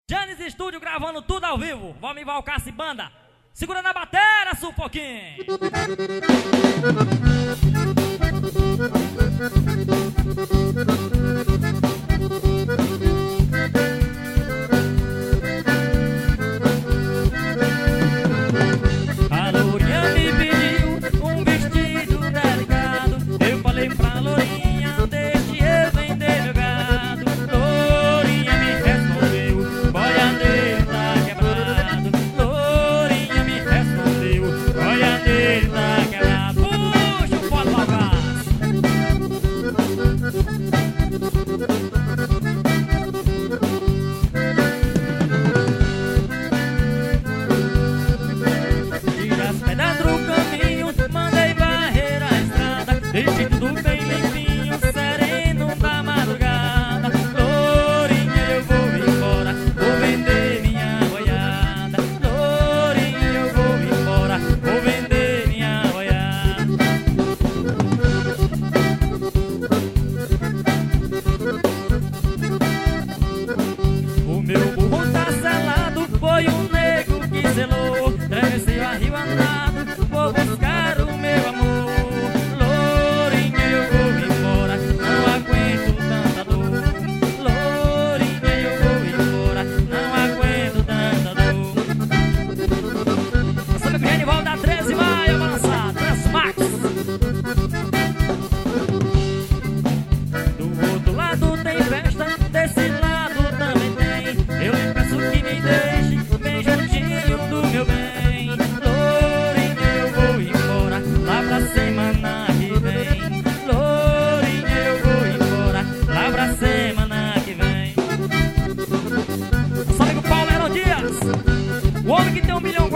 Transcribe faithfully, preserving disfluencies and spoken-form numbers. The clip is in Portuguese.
Janis Estúdio gravando tudo ao vivo. Vamos em Valcaça e Banda. Segura na bateria, Sufoquinho. A Lourinha me pediu um vestido delicado. Eu falei pra Lourinha, deixe eu vender meu gado. Lourinha me respondeu, boiadeiro tá quebrado. Lourinha me respondeu, boiadeiro tá quebrado. Puxa o pó do Valcaça. Tira as pedras do caminho, mandei varrer a estrada. Deixei tudo bem limpinho, sereno da madrugada. Lourinha, eu vou embora, vou vender minha boiada. Lourinha, eu vou embora, vou vender minha boiada. O meu burro tá selado, foi um nego que selou. Travessei a rio andado, vou buscar o meu amor. Lourinha, eu vou embora, não aguento tanta dor. Lourinha, eu vou embora, não aguento tanta dor. Sabe que o Genival da treze vai avançar, Transmax. Do outro lado tem festa, desse lado também tem. Eu lhe peço que me deixe bem juntinho do meu bem. Lourinha, eu vou embora, lá pra semana que vem. Lourinha, eu vou embora, lá pra semana que vem. Nosso amigo Paulo Herodias, o homem que tem um milhão